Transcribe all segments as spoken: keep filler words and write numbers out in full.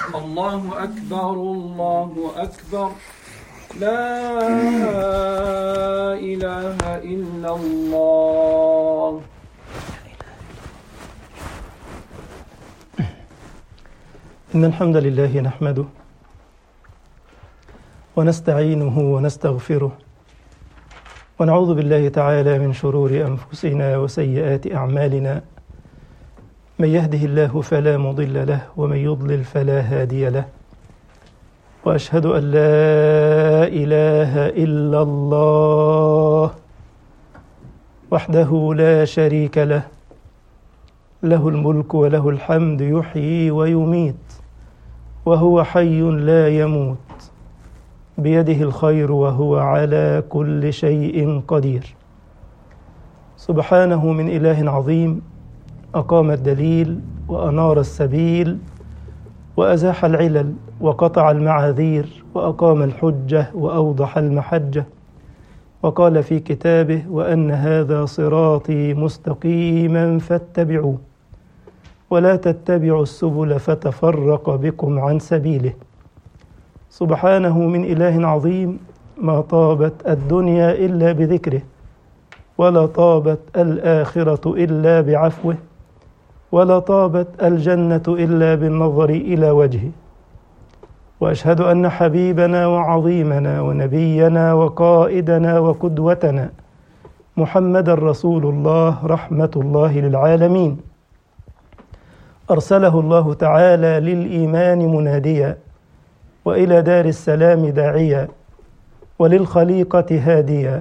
الله أكبر الله أكبر لا إله إلا الله. إن الحمد لله نحمده ونستعينه ونستغفره ونعوذ بالله تعالى من شرور أنفسنا وسيئات أعمالنا، من يهده الله فلا مضل له ومن يضلل فلا هادي له، وأشهد أن لا إله إلا الله وحده لا شريك له، له الملك وله الحمد يحيي ويميت وهو حي لا يموت، بيده الخير وهو على كل شيء قدير. سبحانه من إله عظيم أقام الدليل وأنار السبيل وأزاح العلل وقطع المعاذير وأقام الحجة وأوضح المحجة، وقال في كتابه: وأن هذا صراطي مستقيما فاتبعوه ولا تتبعوا السبل فتفرق بكم عن سبيله. سبحانه من إله عظيم ما طابت الدنيا إلا بذكره، ولا طابت الآخرة إلا بعفوه، ولا طابت الجنة إلا بالنظر إلى وجهه. وأشهد أن حبيبنا وعظيمنا ونبينا وقائدنا وقدوتنا محمد رسول الله رحمة الله للعالمين، أرسله الله تعالى للإيمان مناديا وإلى دار السلام داعيا وللخليقة هاديا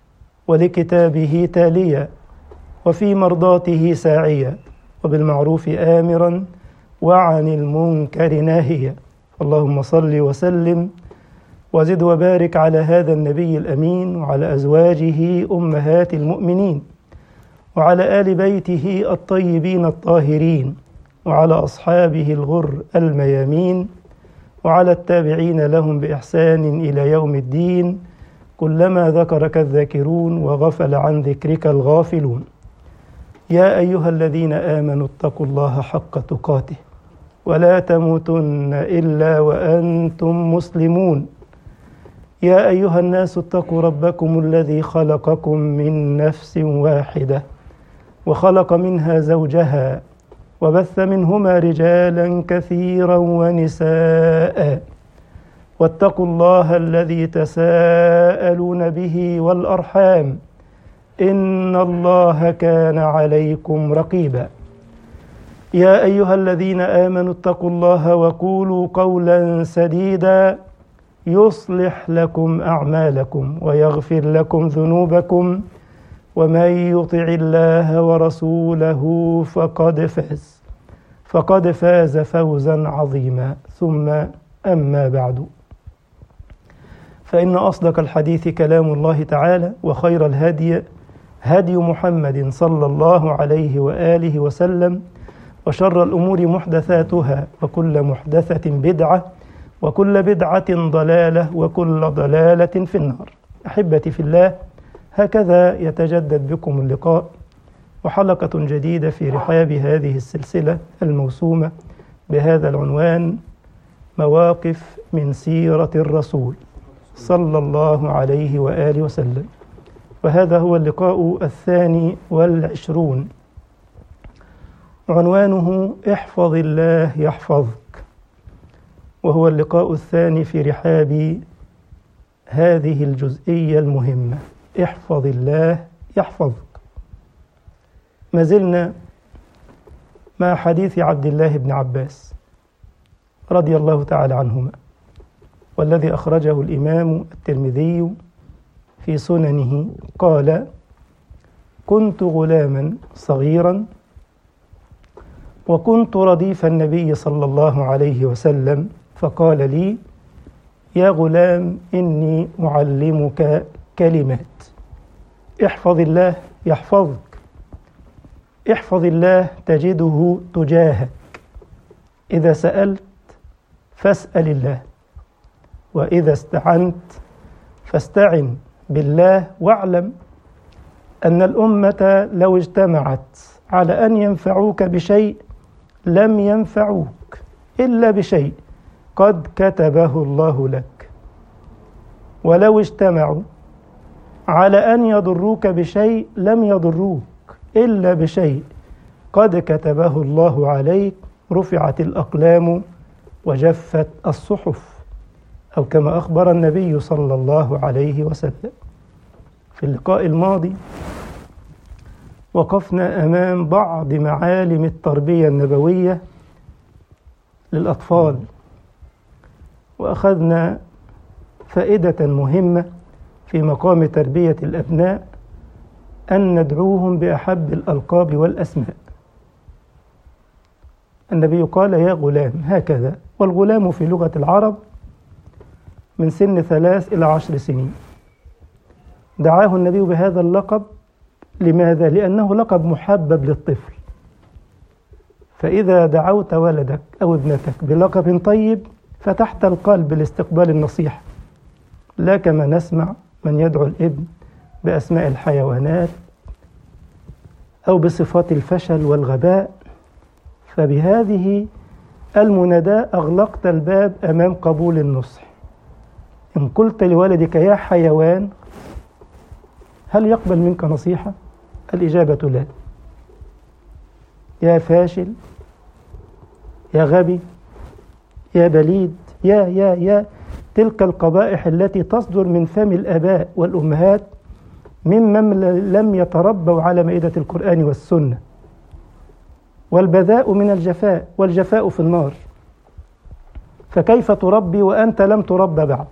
ولكتابه تاليا وفي مرضاته ساعيا وبالمعروف آمرا وعن المنكر ناهيا. اللهم صل وسلم وزد وبارك على هذا النبي الأمين وعلى أزواجه أمهات المؤمنين وعلى آل بيته الطيبين الطاهرين وعلى أصحابه الغر الميامين وعلى التابعين لهم بإحسان إلى يوم الدين، كلما ذكرك الذاكرون وغفل عن ذكرك الغافلون. يا أيها الذين آمنوا اتقوا الله حق تقاته ولا تموتن إلا وأنتم مسلمون. يا أيها الناس اتقوا ربكم الذي خلقكم من نفس واحدة وخلق منها زوجها وبث منهما رجالا كثيرا ونساء، واتقوا الله الذي تساءلون به والأرحام إن الله كان عليكم رقيبا. يا أيها الذين آمنوا اتقوا الله وقولوا قولا سديدا يصلح لكم أعمالكم ويغفر لكم ذنوبكم، ومن يطع الله ورسوله فقد فاز فقد فاز فوزا عظيما. ثم أما بعد، فإن أصدق الحديث كلام الله تعالى، وخير الهدي هدي محمد صلى الله عليه وآله وسلم، وشر الأمور محدثاتها وكل محدثة بدعة وكل بدعة ضلالة وكل ضلالة في النار. أحبتي في الله، هكذا يتجدد بكم اللقاء وحلقة جديدة في رحاب هذه السلسلة الموسومة بهذا العنوان: مواقف من سيرة الرسول صلى الله عليه وآله وسلم. وهذا هو اللقاء الثاني والعشرون، عنوانه احفظ الله يحفظك، وهو اللقاء الثاني في رحاب هذه الجزئية المهمة: احفظ الله يحفظك. ما زلنا مع حديث عبد الله بن عباس رضي الله تعالى عنهما، والذي أخرجه الإمام الترمذي في سننه. قال: كنت غلاما صغيرا وكنت رديف النبي صلى الله عليه وسلم، فقال لي: يا غلام إني أعلمك كلمات، احفظ الله يحفظك، احفظ الله تجده تجاهك، إذا سألت فاسأل الله، وإذا استعنت فاستعن بالله، واعلم أن الأمة لو اجتمعت على أن ينفعوك بشيء لم ينفعوك إلا بشيء قد كتبه الله لك، ولو اجتمعوا على أن يضروك بشيء لم يضروك إلا بشيء قد كتبه الله عليك، رفعت الأقلام وجفت الصحف، أو كما أخبر النبي صلى الله عليه وسلم. في اللقاء الماضي وقفنا أمام بعض معالم التربية النبوية للأطفال، وأخذنا فائدة مهمة في مقام تربية الأبناء، أن ندعوهم بأحب الألقاب والأسماء. النبي قال يا غلام هكذا، والغلام في لغة العرب من سن ثلاث إلى عشر سنين. دعاه النبي بهذا اللقب، لماذا؟ لأنه لقب محبب للطفل. فإذا دعوت ولدك أو ابنتك بلقب طيب فتحت القلب لاستقبال النصيحة، لا كما نسمع من يدعو الابن بأسماء الحيوانات أو بصفات الفشل والغباء. فبهذه المناداة أغلقت الباب أمام قبول النصح. إن قلت لولدك يا حيوان، هل يقبل منك نصيحة؟ الإجابة لا. يا فاشل، يا غبي، يا بليد، يا يا يا تلك القبائح التي تصدر من فم الآباء والأمهات ممن لم يتربوا على مائدة القرآن والسنة. والبذاء من الجفاء، والجفاء في النار. فكيف تربي وأنت لم تربى بعد؟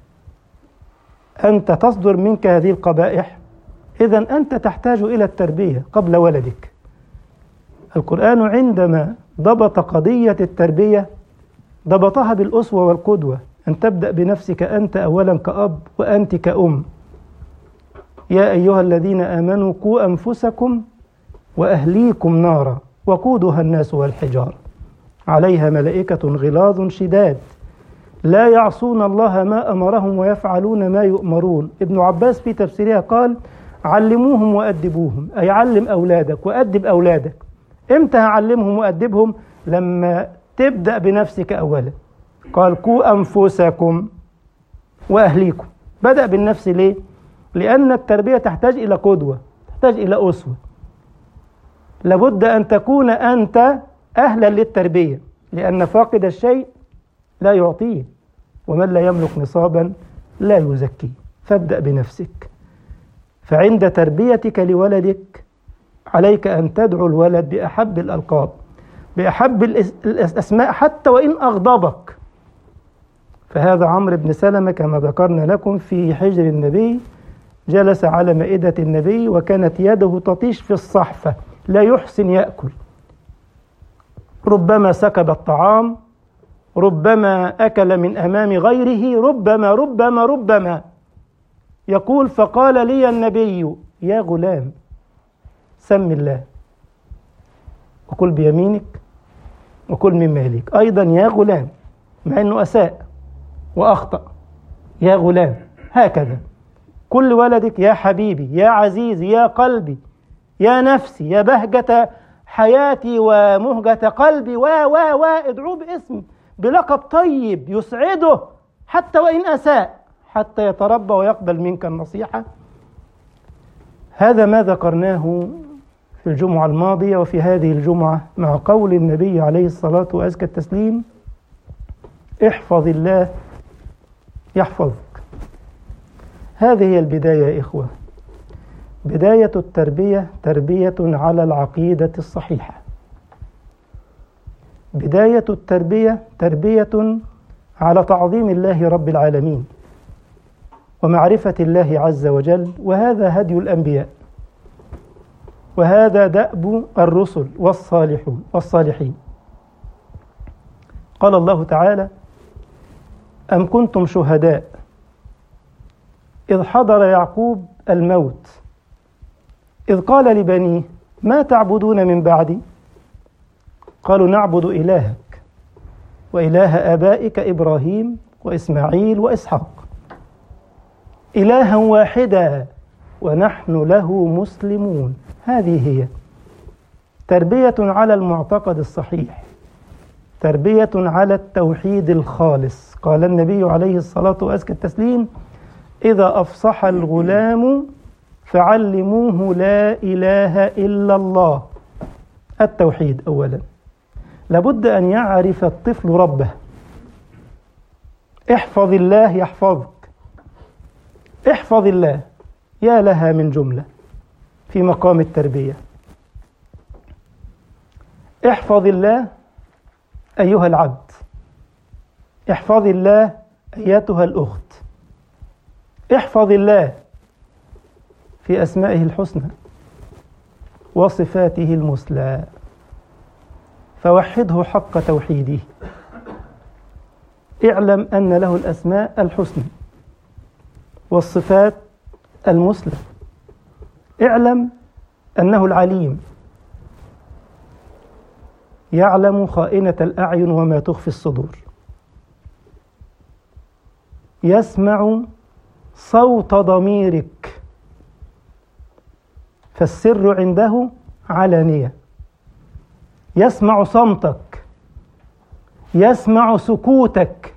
أنت تصدر منك هذه القبائح، إذن أنت تحتاج إلى التربية قبل ولدك. القرآن عندما ضبط قضية التربية ضبطها بالأسوة والقدوة، أن تبدأ بنفسك أنت أولا كأب وأنت كأم. يا أيها الذين آمنوا قوا أنفسكم وأهليكم نارا وقودها الناس والحجارة عليها ملائكة غلاظ شداد لا يعصون الله ما أمرهم ويفعلون ما يؤمرون. ابن عباس في تفسيرها قال علموهم وأدبوهم، أي علم أولادك وأدب أولادك. إمتى هعلمهم وأدبهم؟ لما تبدأ بنفسك أولا. قال قوا أنفسكم وأهليكم، بدأ بالنفس. ليه؟ لأن التربية تحتاج إلى قدوة، تحتاج إلى أسوة. لابد أن تكون أنت أهلا للتربية، لأن فاقد الشيء لا يعطيه، ومن لا يملك نصابا لا يزكيه. فابدأ بنفسك. فعند تربيتك لولدك عليك أن تدعو الولد بأحب الألقاب، بأحب الأسماء، حتى وإن أغضبك. فهذا عمرو بن سلمة كما ذكرنا لكم في حجر النبي، جلس على مائدة النبي وكانت يده تطيش في الصحفة، لا يحسن يأكل، ربما سكب الطعام، ربما أكل من أمام غيره، ربما ربما ربما يقول فقال لي النبي يا غلام سم الله وكل بيمينك وكل مما يليك. أيضا يا غلام، مع أنه أساء وأخطأ، يا غلام هكذا. كل ولدك يا حبيبي، يا عزيزي، يا قلبي، يا نفسي، يا بهجة حياتي ومهجة قلبي، و و و ادعوه باسم، بلقب طيب يسعده حتى وإن أساء، حتى يتربى ويقبل منك النصيحة. هذا ما ذكرناه في الجمعة الماضية وفي هذه الجمعة مع قول النبي عليه الصلاة وأزكى التسليم احفظ الله يحفظك. هذه هي البداية يا إخوة. بداية التربية تربية على العقيدة الصحيحة. بداية التربية تربية على تعظيم الله رب العالمين ومعرفة الله عز وجل، وهذا هدي الأنبياء، وهذا دأب الرسل والصالحون والصالحين. قال الله تعالى أم كنتم شهداء إذ حضر يعقوب الموت إذ قال لبنيه ما تعبدون من بعدي قالوا نعبد إلهك وإله آبائك إبراهيم وإسماعيل وإسحاق إلها واحدا ونحن له مسلمون. هذه هي تربية على المعتقد الصحيح، تربية على التوحيد الخالص. قال النبي عليه الصلاة وأزكى التسليم: إذا أفصح الغلام فعلموه لا إله إلا الله. التوحيد أولا، لابد أن يعرف الطفل ربه. احفظ الله يحفظك، احفظ الله، يا لها من جملة في مقام التربية. احفظ الله أيها العبد، احفظ الله أيتها الأخت، احفظ الله في أسمائه الحسنى وصفاته المثلى، فوحده حق توحيده. اعلم أن له الأسماء الحسنى والصفات المثلى، اعلم أنه العليم، يعلم خائنة الأعين وما تخفي الصدور، يسمع صوت ضميرك، فالسر عنده علانية، يسمع صمتك، يسمع سكوتك،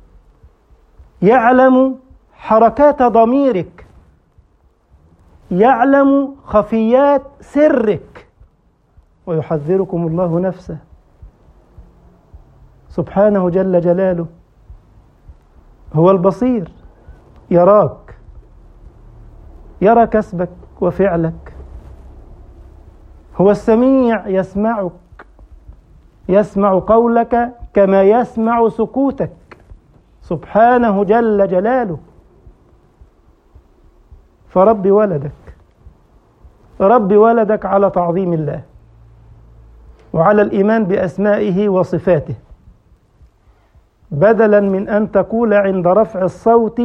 يعلم حركات ضميرك، يعلم خفيات سرك، ويحذركم الله نفسه سبحانه جل جلاله. هو البصير، يراك، يرى كسبك وفعلك. هو السميع، يسمعك، يسمع قولك كما يسمع سكوتك سبحانه جل جلاله. فرب ولدك، رب ولدك على تعظيم الله وعلى الإيمان بأسمائه وصفاته، بدلا من أن تقول عند رفع الصوت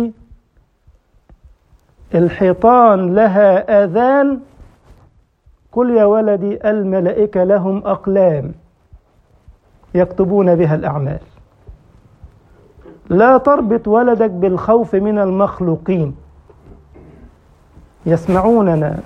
الحيطان لها آذان، قل يا ولدي الملائكة لهم أقلام يكتبون بها الأعمال. لا تربط ولدك بالخوف من المخلوقين، يسمعوننا،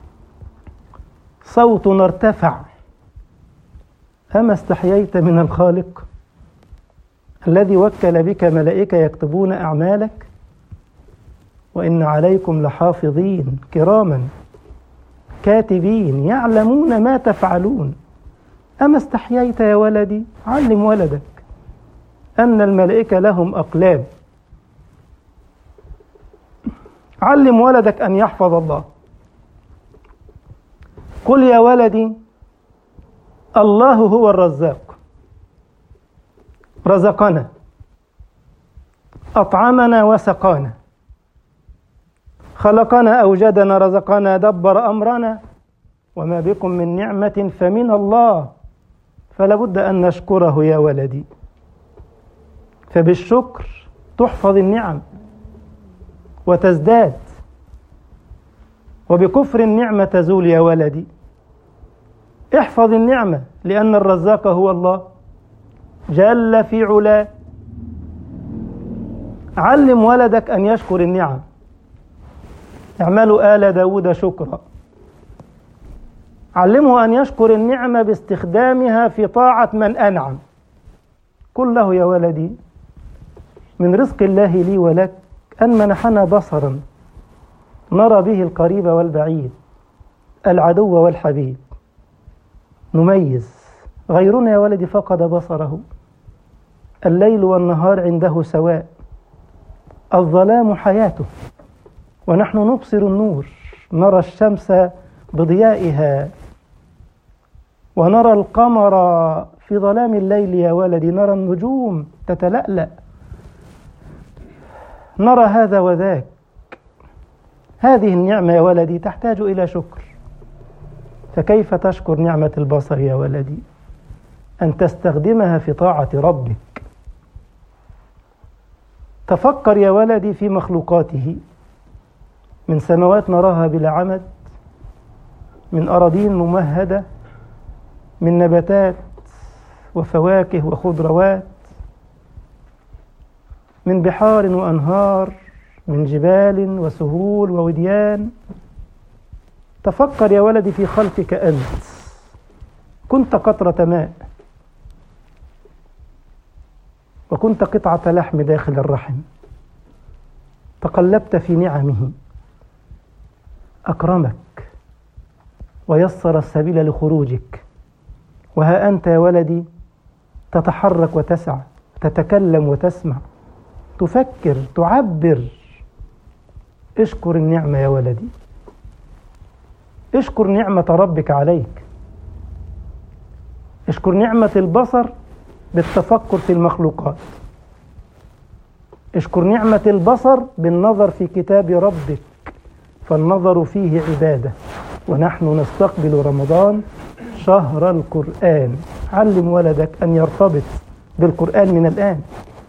صوتنا ارتفع، أما استحييت من الخالق الذي وكل بك ملائكة يكتبون أعمالك؟ وإن عليكم لحافظين كراما كاتبين يعلمون ما تفعلون. أما استحييت يا ولدي؟ علم ولدك أن الملائكة لهم أقلام، علم ولدك أن يحفظ الله. قل يا ولدي الله هو الرزاق، رزقنا، أطعمنا وسقانا، خلقنا، أوجدنا، رزقنا، دبر أمرنا، وما بكم من نعمة فمن الله، فلا بد أن نشكره يا ولدي. فبالشكر تحفظ النعم وتزداد، وبكفر النعمة تزول يا ولدي. احفظ النعمة، لأن الرزاق هو الله جل في علاه. علم ولدك أن يشكر النعم. اعملوا آل داود شكرا. علمه أن يشكر النعمة باستخدامها في طاعة من أنعم. قل له يا ولدي من رزق الله لي ولك أن منحنا بصرا نرى به القريب والبعيد، العدو والحبيب، نميز. غيرنا يا ولدي فقد بصره، الليل والنهار عنده سواء، الظلام حياته، ونحن نبصر النور، نرى الشمس بضيائها، ونرى القمر في ظلام الليل يا ولدي، نرى النجوم تتلألأ، نرى هذا وذاك. هذه النعمة يا ولدي تحتاج إلى شكر. فكيف تشكر نعمة البصر يا ولدي؟ أن تستخدمها في طاعة ربك. تفكر يا ولدي في مخلوقاته، من سماوات نراها بلا عمد، من أراضين ممهدة، من نباتات وفواكه وخضروات، من بحار وأنهار، من جبال وسهول ووديان. تفكر يا ولدي في خلقك أنت. كنت قطرة ماء، وكنت قطعة لحم داخل الرحم، تقلبت في نعمه، أكرمك ويسر السبيل لخروجك، وها أنت يا ولدي تتحرك وتسعى، تتكلم وتسمع، تفكر، تعبر. اشكر النعمة يا ولدي، اشكر نعمة ربك عليك، اشكر نعمة البصر بالتفكر في المخلوقات، اشكر نعمة البصر بالنظر في كتاب ربك، فالنظر فيه عبادة، ونحن نستقبل رمضان شهر القرآن. علم ولدك أن يرتبط بالقرآن من الآن،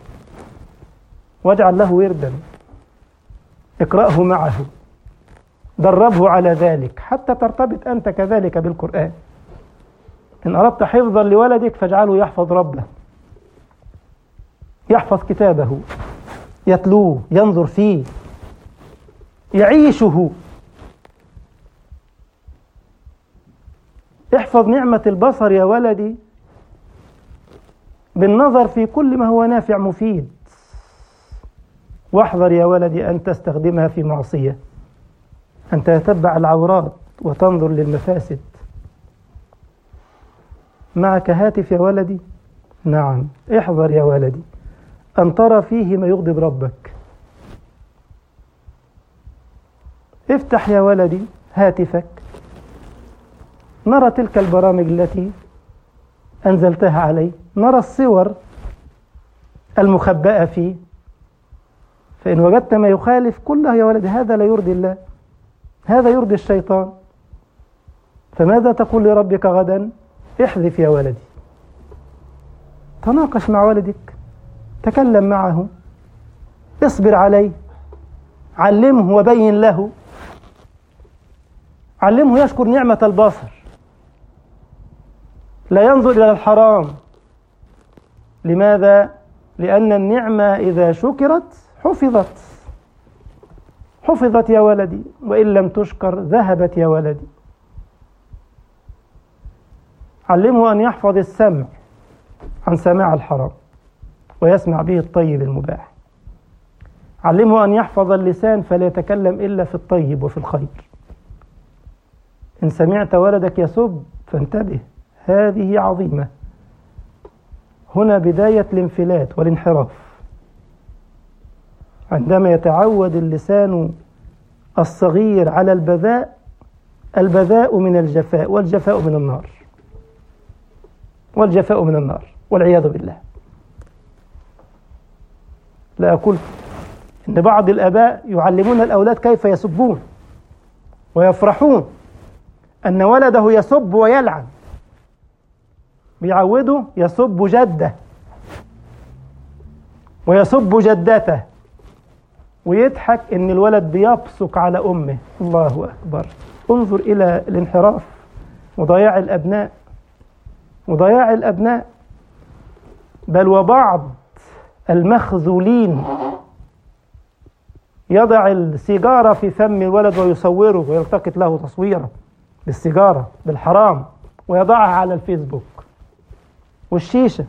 واجعل له وردا، اقرأه معه، دربه على ذلك حتى ترتبط أنت كذلك بالقرآن. إن أردت حفظا لولدك فاجعله يحفظ ربه، يحفظ كتابه، يتلوه، ينظر فيه، يعيشه. احفظ نعمة البصر يا ولدي بالنظر في كل ما هو نافع مفيد، واحذر يا ولدي أن تستخدمها في معصية، أن تتبع العورات وتنظر للمفاسد. معك هاتف يا ولدي؟ نعم، احذر يا ولدي أن ترى فيه ما يغضب ربك. افتح يا ولدي هاتفك، نرى تلك البرامج التي أنزلتها عليه، نرى الصور المخبأة فيه، فإن وجدت ما يخالف كله يا ولدي هذا لا يرضي الله، هذا يرضي الشيطان. فماذا تقول لربك غدا؟ احذف يا ولدي، تناقش مع ولدك، تكلم معه، اصبر عليه، علمه وبين له، علمه يشكر نعمة البصر، لا ينظر إلى الحرام. لماذا؟ لأن النعمة إذا شكرت حفظت، حفظت يا ولدي، وإن لم تشكر ذهبت يا ولدي. علمه أن يحفظ السمع عن سماع الحرام ويسمع به الطيب المباح. علمه أن يحفظ اللسان فلا يتكلم إلا في الطيب وفي الخير. إن سمعت ولدك يسب فانتبه، هذه عظيمة، هنا بداية الانفلات والانحراف. عندما يتعود اللسان الصغير على البذاء، البذاء من الجفاء، والجفاء من النار، والجفاء من النار والعياذ بالله. لا أقول إن بعض الآباء يعلمون الأولاد كيف يسبون ويفرحون أن ولده يسب ويلعن، بيعوده يسب جده ويسب جدته، ويضحك إن الولد بيبصق على أمه. الله أكبر. انظر إلى الانحراف وضياع الأبناء، وضياع الأبناء. بل وبعض المخذولين يضع السيجارة في فم الولد ويصوره ويلتقط له تصويره بالسيجارة بالحرام ويضعها على الفيسبوك. والشيشة،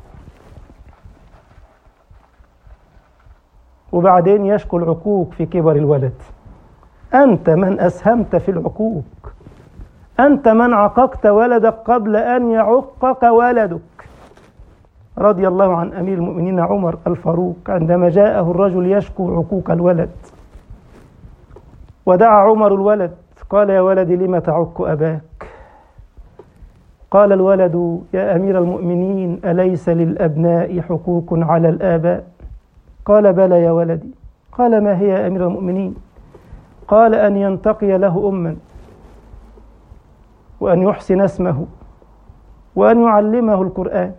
وبعدين يشكو العقوق في كبر الولد. أنت من أسهمت في العقوق، أنت من عققت ولدك قبل أن يعقك ولدك. رضي الله عن أمير المؤمنين عمر الفاروق عندما جاءه الرجل يشكو عقوق الولد، ودعا عمر الولد، قال: يا ولدي لم تعق أباك؟ قال الولد: يا أمير المؤمنين أليس للأبناء حقوق على الآباء؟ قال: بلى يا ولدي. قال: ما هي يا أمير المؤمنين؟ قال: أن ينتقي له أما، وأن يحسن اسمه، وأن يعلمه القرآن.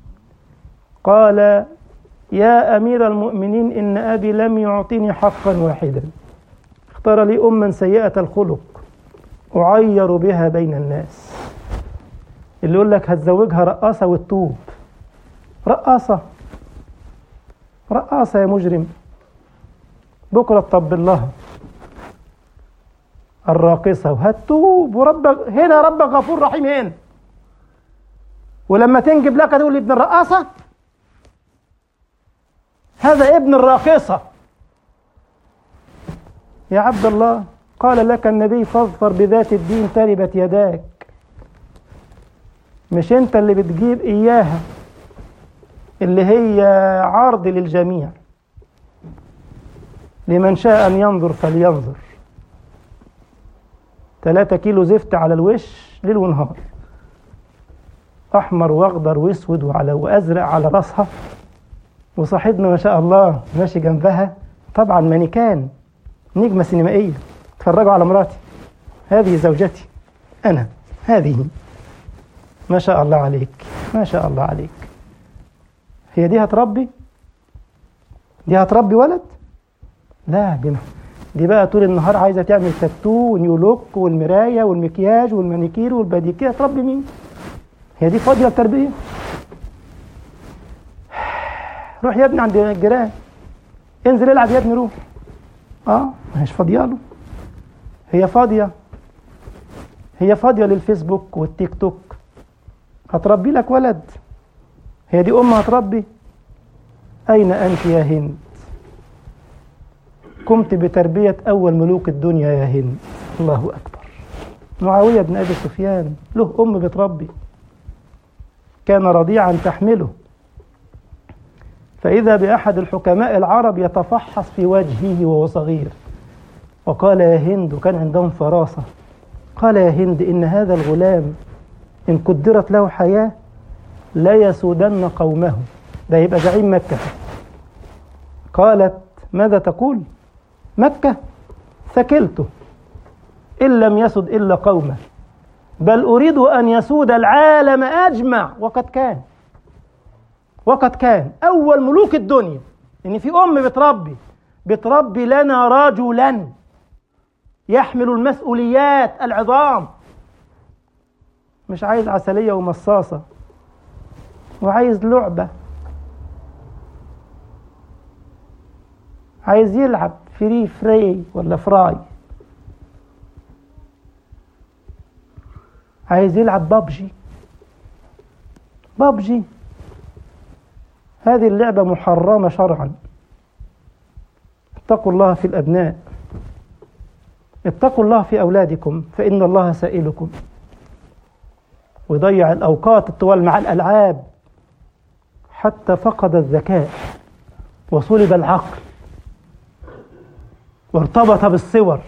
قال: يا أمير المؤمنين إن أبي لم يعطني حقا واحدا، اختار لي أما سيئة الخلق أعير بها بين الناس. اللي يقول لك هتزوجها رقاصة والتوب، رقاصة رقاصة يا مجرم، بكرة تطبل لها الراقصة وهتوب، وربك هنا ربك غفور رحيم هنا، ولما تنجب لك تقول لي ابن الرقاصة. هذا ابن الراقصة. يا عبد الله، قال لك النبي فاظفر بذات الدين تربت يداك. مش انت اللي بتجيب اياها، اللي هي عرض للجميع، لمن شاء ان ينظر فلينظر. ثلاثة كيلو زفت على الوش ليل ونهار، احمر واخضر واسود وعلى وازرق على راسها، وصاحبنا ما شاء الله ماشي جنبها طبعا مانيكان، نجمة سينمائية. اتفرجوا على مراتي، هذه زوجتي أنا، هذه ما شاء الله عليك، ما شاء الله عليك. هي دي هتربي؟ دي هتربي ولد؟ لا، دي دي بقى طول النهار عايزة تعمل تاتو ونيو لوك والمراية والمكياج والمانيكير والباديكير. هتربي مين؟ هي دي فاضية التربية؟ روح يا ابني عند الجيران، انزل العب يا ابني، روح. اه مش فاضيه له، هي فاضيه هي فاضيه للفيسبوك والتيك توك. هتربي لك ولد؟ هي دي ام هتربي؟ اين انت يا هند؟ قمت بتربيه اول ملوك الدنيا يا هند. الله اكبر. معاويه بن ابي سفيان له ام بتربي، كان رضيعا تحمله، فإذا بأحد الحكماء العرب يتفحص في وجهه وهو صغير، وقال يا هند، وكان عندهم فراسة، قال يا هند إن هذا الغلام إن قدرت له حياة لا يسودن قومه، ده يبقى زعيم مكة. قالت ماذا تقول؟ مكة ثكلته إن لم يسد إلا قومه، بل أريد أن يسود العالم أجمع. وقد كان وقد كان أول ملوك الدنيا. إن في أم بتربي بتربي لنا رجلا يحمل المسؤوليات العظام، مش عايز عسلية ومصاصة، وعايز لعبة، عايز يلعب فري فري ولا فراي، عايز يلعب بابجي بابجي هذه اللعبة محرمة شرعا. اتقوا الله في الأبناء، اتقوا الله في أولادكم، فإن الله سائلكم. ويضيع الأوقات الطوال مع الألعاب حتى فقد الذكاء وصلب العقل وارتبط بالصور.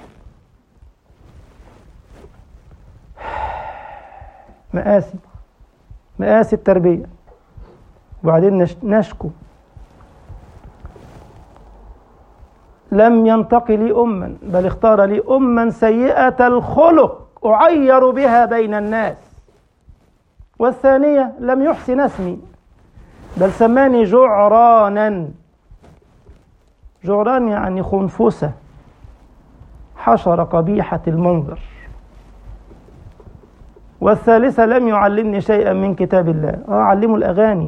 مآسي مآسي التربية. وبعدين نشكو لم ينتقي لي أما، بل اختار لي أما سيئة الخلق أعير بها بين الناس. والثانية لم يحسن اسمي، بل سماني جعرانا. جعران يعني خنفسة، حشرة قبيحة المنظر. والثالثة لم يعلمني شيئا من كتاب الله. آه علموا الأغاني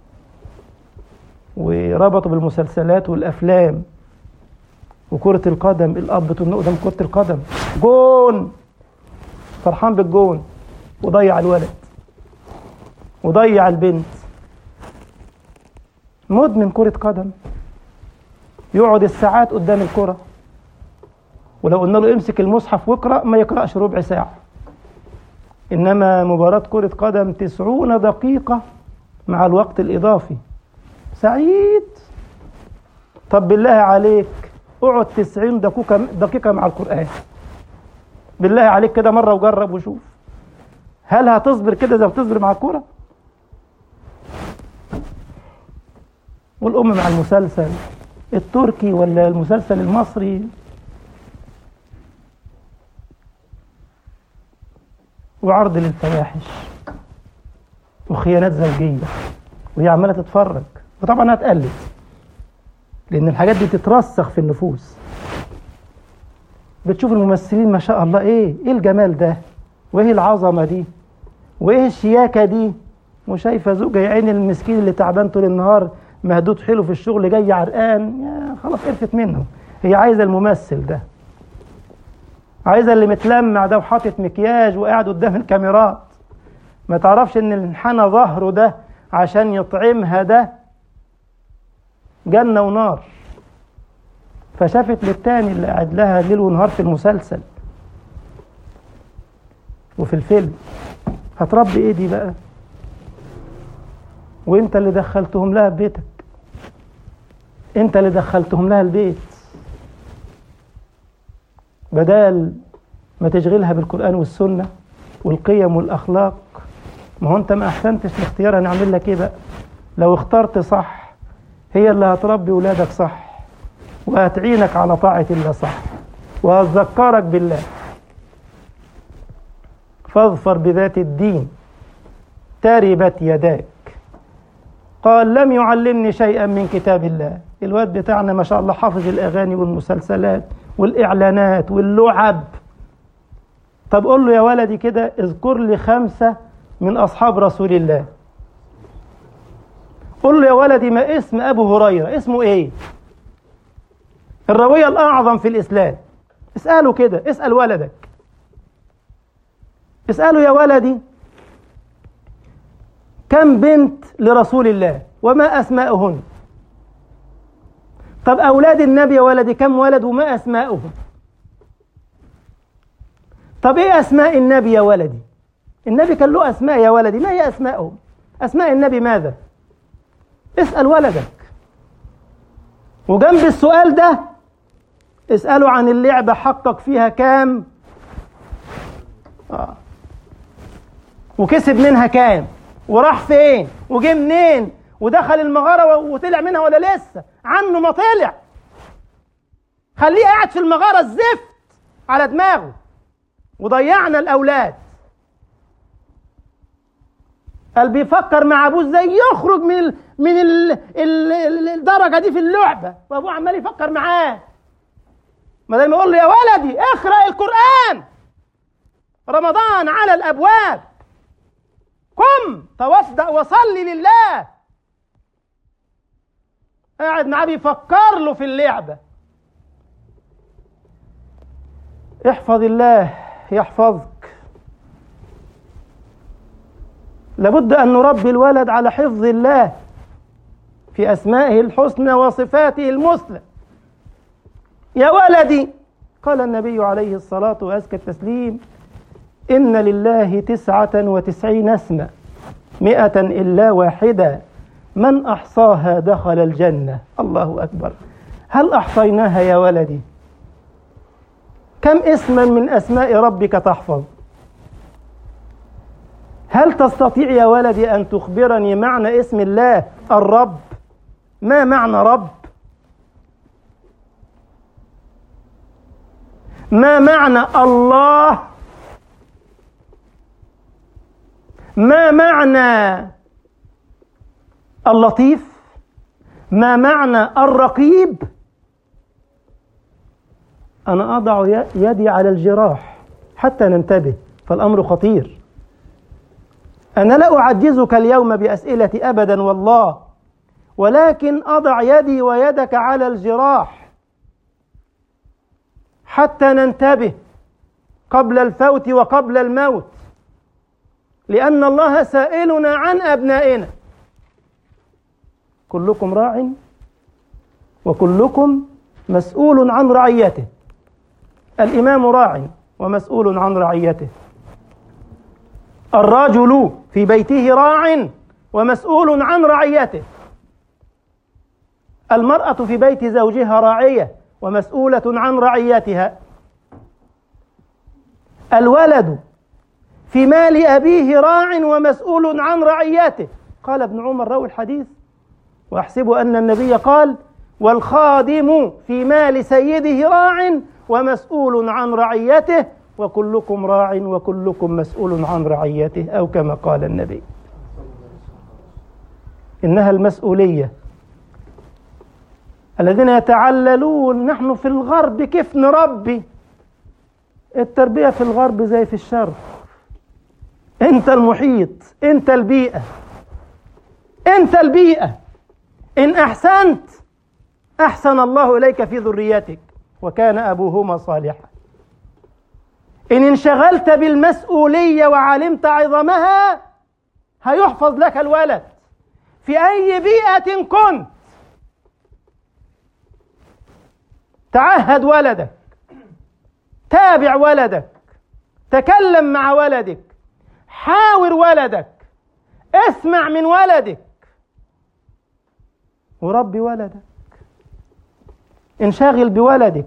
وربطوا بالمسلسلات والأفلام وكرة القدم. الأب تنقل قدام كرة القدم، جون، فرحان بالجون، وضيع الولد وضيع البنت. مدمن كرة قدم، يقعد الساعات قدام الكرة، ولو قلنا له امسك المصحف واقرأ ما يقرأش ربع ساعة. إنما مباراة كرة قدم تسعون دقيقة مع الوقت الإضافي. سعيد. طب بالله عليك اقعد تسعين دقيقة دقيقة مع القرآن، بالله عليك كده مرة وجرب وشوف، هل هتصبر كده زي ما بتصبر مع الكورة؟ والأم مع المسلسل التركي ولا المسلسل المصري، وعرض للفواحش وخيانات زوجية، وهي عمالة تتفرج. وطبعا هتقلد، لأن الحاجات دي تترسخ في النفوس. بتشوف الممثلين ما شاء الله، ايه ايه الجمال ده، وايه العظمة دي، وايه الشياكة دي، وشايفة زوجها يا عيني المسكين اللي تعبان طول النهار مهدود حلو في الشغل جاي عرقان، يا خلاص قرفت منه. هي عايزة الممثل ده، عايزة اللي متلمع ده وحاطط مكياج وقاعد قدام الكاميرات، ما تعرفش ان انحنى ظهره ده عشان يطعمها ده جنة ونار، فشافت للتاني اللي قاعد لها ليل ونهار في المسلسل وفي الفيلم. هتربي ايه دي بقى؟ وانت اللي دخلتهم لها ببيتك، انت اللي دخلتهم لها البيت، بدال ما تشغلها بالقرآن والسنة والقيم والأخلاق. ما هو انت ما احسنتش الاختيار، هنعمل لك ايه بقى؟ لو اخترت صح هي اللي هتربي ولادك صح، وهتعينك على طاعة الله صح، وهتذكرك بالله. فاظفر بذات الدين تربت يداك. قال لم يعلمني شيئا من كتاب الله. الواد بتاعنا ما شاء الله حافظ الأغاني والمسلسلات والإعلانات واللعب. طب قول له يا ولدي كده اذكر لي خمسة من أصحاب رسول الله. قول له يا ولدي ما اسم أبو هريرة، اسمه إيه؟ الراوية الأعظم في الإسلام. اسأله كده، اسأل ولدك، اسأله يا ولدي كم بنت لرسول الله وما أسماؤهن؟ طب أولاد النبي يا ولدي كم ولد وما أسماؤهم؟ طب إيه أسماء النبي يا ولدي؟ النبي كان له أسماء يا ولدي، ما هي أسماؤهم؟ أسماء النبي ماذا؟ اسأل ولدك. وجنب السؤال ده اسأله عن اللعبة حقق فيها كام؟ آه. وكسب منها كام؟ وراح فين؟ وجه منين؟ ودخل المغارة وطلع منها ولا لسه؟ عنه ما طلع. خليه قاعد في المغارة الزفت على دماغه، وضيعنا الأولاد. قال بيفكر مع أبوه ازاي يخرج من ال من ال ال الدرجة دي في اللعبة، وأبوه عمال يفكر معاه. ما دام يقول له يا ولدي اقرأ القرآن، رمضان على الأبواب، قم توضأ وصلي لله. قاعد معاه بيفكر له في اللعبة. احفظ الله يحفظك. لابد أن نربي الولد على حفظ الله في أسمائه الحسنى وصفاته المثلى. يا ولدي، قال النبي عليه الصلاة وأزكى التسليم: إن لله تسعة وتسعين اسما مئة إلا واحدة من أحصاها دخل الجنة. الله أكبر. هل أحصيناها يا ولدي؟ كم اسما من أسماء ربك تحفظ؟ هل تستطيع يا ولدي أن تخبرني معنى اسم الله الرب؟ ما معنى رب؟ ما معنى الله؟ ما معنى اللطيف؟ ما معنى الرقيب؟ أنا أضع يدي على الجراح حتى ننتبه، فالأمر خطير. أنا لا أعجزك اليوم بأسئلتي أبدا والله، ولكن أضع يدي ويدك على الجراح حتى ننتبه قبل الفوت وقبل الموت، لأن الله سائلنا عن أبنائنا. كلكم راع وكلكم مسؤول عن رعيته. الإمام راع ومسؤول عن رعيته. الرجل في بيته راع ومسؤول عن رعيته. المرأة في بيت زوجها راعية ومسؤولة عن رعيتها. الولد في مال أبيه راع ومسؤول عن رعيته. قال ابن عمر راوي الحديث، وأحسب أن النبي قال: والخادم في مال سيده راع ومسؤول عن رعيته، وكلكم راع وكلكم مسؤول عن رعيته، أو كما قال النبي. إنها المسؤولية. الذين يتعللون نحن في الغرب كيف نربي؟ التربية في الغرب زي في الشرق. أنت المحيط، أنت البيئة، أنت البيئة. إن أحسنت أحسن الله إليك في ذريتك وكان أبوهما صالحا. إن انشغلت بالمسؤولية وعلمت عظمها هيحفظ لك الولد في أي بيئة كنت. تعهد ولدك، تابع ولدك، تكلم مع ولدك، حاور ولدك، اسمع من ولدك، وربي ولدك، انشغل بولدك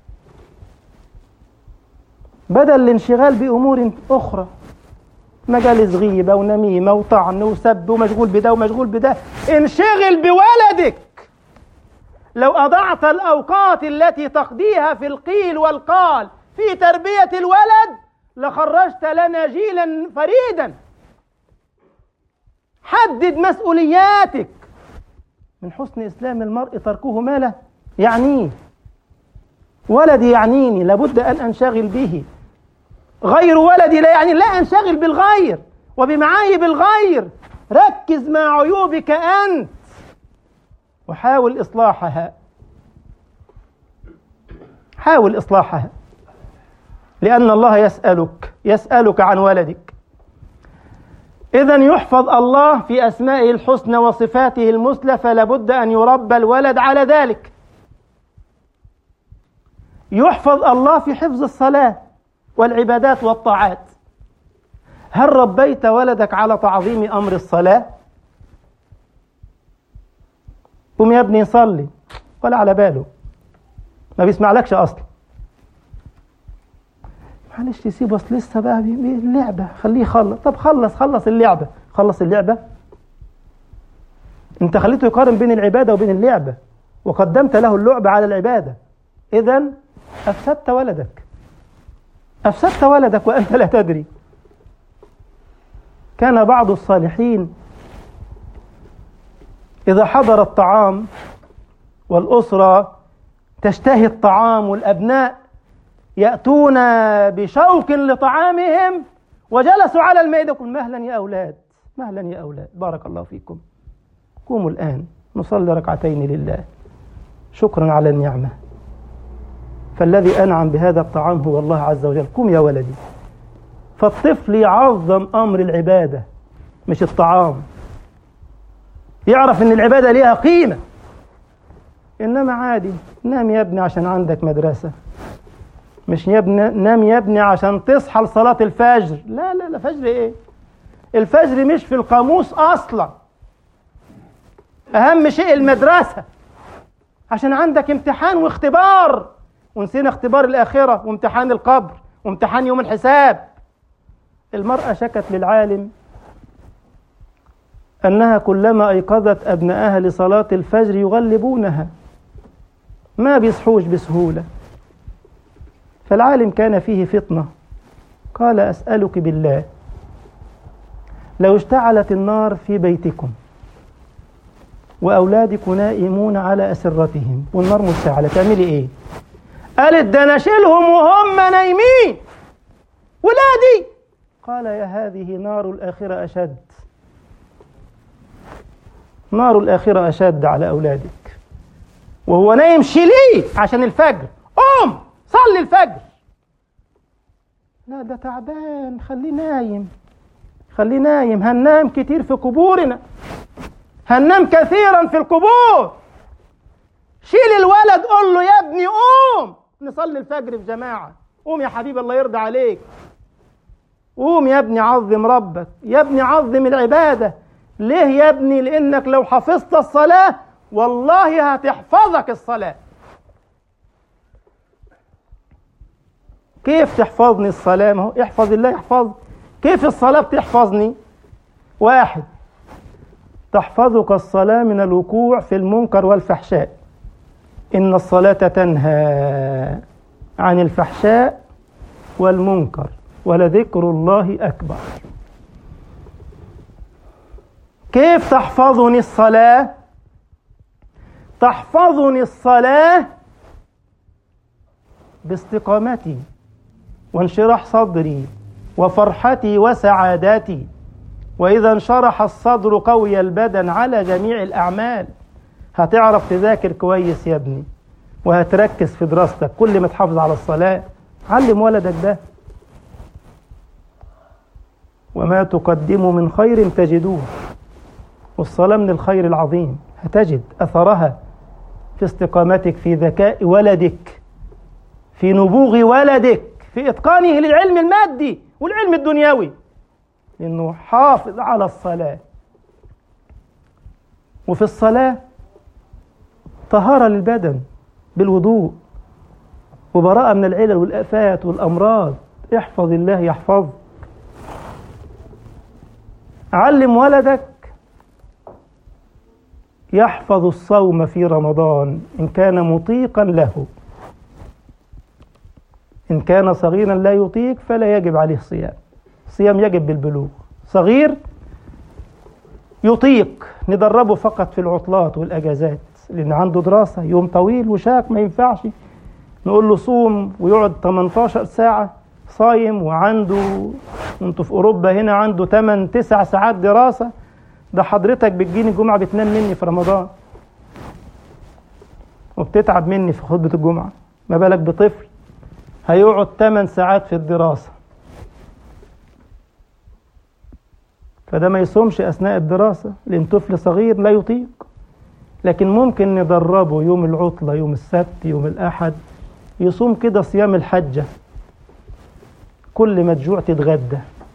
بدل الانشغال بأمور أخرى، مجالس غيبة ونميمة وطعن وسب ومشغول بده ومشغول بده. انشغل بولدك. لو أضعت الأوقات التي تقضيها في القيل والقال في تربية الولد لخرجت لنا جيلا فريدا. حدد مسؤولياتك. من حسن إسلام المرء تركه ما لا يعنيه. ولدي يعنيني، لابد أن أنشغل به. غير ولدي لا يعني، لا أنشغل بالغير وبمعايب الغير. ركز مع عيوبك أنت وحاول إصلاحها. حاول إصلاحها، لأن الله يسألك يسألك عن ولدك. إذن يحفظ الله في أسمائه الحسنى وصفاته المثلى، فلابد أن يربى الولد على ذلك. يحفظ الله في حفظ الصلاة والعبادات والطاعات. هل ربيت ولدك على تعظيم أمر الصلاة؟ قم يا ابني صلي، ولا على باله، ما بيسمعلكش أصلا. معلش تسيبه، أصل لسه بقى اللعبة، خليه يخلص. طب خلص خلص اللعبة، خلص اللعبة. أنت خليته يقارن بين العبادة وبين اللعبة، وقدمت له اللعبة على العبادة. إذن أفسدت ولدك، أفسدت ولدك وأنت لا تدري. كان بعض الصالحين إذا حضر الطعام والأسرة تشتهي الطعام والأبناء يأتون بشوق لطعامهم وجلسوا على المائدة، يقول مهلا يا أولاد، مهلا يا أولاد، بارك الله فيكم، قوموا الآن نصلي ركعتين لله شكرا على النعمة، فالذي أنعم بهذا الطعام هو الله عز وجل، قم يا ولدي. فالطفل يعظم أمر العبادة مش الطعام، يعرف أن العبادة ليها قيمة. إنما عادي، نام يا ابني عشان عندك مدرسة، مش يا ابني نام يا ابني عشان تصحى لصلاة الفجر. لا لا لا، فجر إيه؟ الفجر مش في القاموس أصلا. أهم شيء المدرسة، عشان عندك امتحان واختبار، ونسينا اختبار الآخرة وامتحان القبر وامتحان يوم الحساب. المرأة شكت للعالم أنها كلما أيقظت أبنائها لصلاة الفجر يغلبونها، ما بيصحوش بسهولة. فالعالم كان فيه فطنة، قال أسألك بالله، لو اشتعلت النار في بيتكم وأولادك نائمون على أسرتهم والنار مشتعلة، تعملي إيه؟ قالت ده أنا أشيلهم وهم نايمين ولادي. قال يا هذه نار الآخرة أشد، نار الآخرة أشد على أولادك، وهو نايم شيليه عشان الفجر، قوم صلي الفجر. لا ده تعبان، خليه نايم، خليه نايم، هننام كتير في قبورنا، هننام كثيرا في القبور. شيل الولد، قول له يا ابني قوم نصلي الفجر في جماعة، قوم يا حبيبي الله يرضى عليك، قوم يا ابني عظم ربك، يا ابني عظم العبادة. ليه يا ابني؟ لأنك لو حفظت الصلاة والله هتحفظك الصلاة. كيف تحفظني الصلاة؟ ما هو احفظ الله يحفظ. كيف الصلاة بتحفظني؟ واحد، تحفظك الصلاة من الوقوع في المنكر والفحشاء، إن الصلاة تنهى عن الفحشاء والمنكر ولذكر الله أكبر. كيف تحفظني الصلاة؟ تحفظني الصلاة باستقامتي وانشراح صدري وفرحتي وسعادتي، وإذا انشرح الصدر قوي البدن على جميع الأعمال. هتعرف تذاكر كويس يا ابني وهتركز في دراستك كل ما تحافظ على الصلاة. علم ولدك ده، وما تقدموا من خير تجدوه، والصلاة من الخير العظيم، هتجد أثرها في استقامتك، في ذكاء ولدك، في نبوغ ولدك، في إتقانه للعلم المادي والعلم الدنيوي، لأنه حافظ على الصلاة. وفي الصلاة طهارة للبدن بالوضوء، وبراءة من العلل والآفات والأمراض. احفظ الله يحفظك. علم ولدك يحفظ الصوم في رمضان إن كان مطيقا له. إن كان صغيرا لا يطيق فلا يجب عليه صيام. الصيام يجب بالبلوغ. صغير يطيق ندربه فقط في العطلات والأجازات، لأن عنده دراسة يوم طويل وشاق ما ينفعش نقول له صوم ويقعد ثمانية عشر ساعة صايم، وعنده انتوا في أوروبا هنا عنده ثمانية تسع ساعات دراسة. ده حضرتك بتجيني الجمعة بتنام مني في رمضان وبتتعب مني في خطبة الجمعة، ما بالك بطفل هيقعد ثمانية ساعات في الدراسة. فده ما يصومش أثناء الدراسة لأن طفل صغير لا يطيق. لكن ممكن ندربه يوم العطلة، يوم السبت، يوم الأحد، يصوم كده صيام الحجة، كل ما تجوع تتغدى.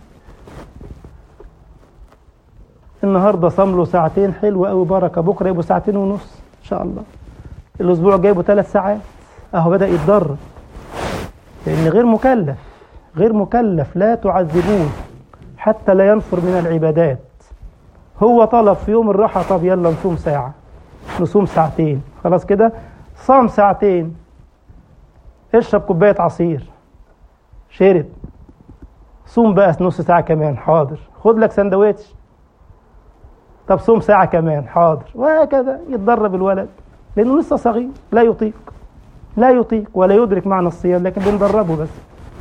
النهاردة صام له ساعتين حلوة أوي بركة، بكرة يبقوا ساعتين ونص إن شاء الله. الأسبوع جايبه ثلاث ساعات، أهو بدأ يتدرب. لأن غير مكلف، غير مكلف، لا تعذبوه حتى لا ينفر من العبادات. هو طلب في يوم الراحة، طب يلا نصوم ساعة، نصوم ساعتين، خلاص كده صام ساعتين. اشرب كوباية عصير، شرب، صوم بقى نص ساعة كمان، حاضر. خد لك سندوتش، طب صوم ساعة كمان، حاضر. وهكذا يتدرب الولد لأنه لسه صغير لا يطيق، لا يطيق ولا يدرك معنى الصيام، لكن بندربه بس.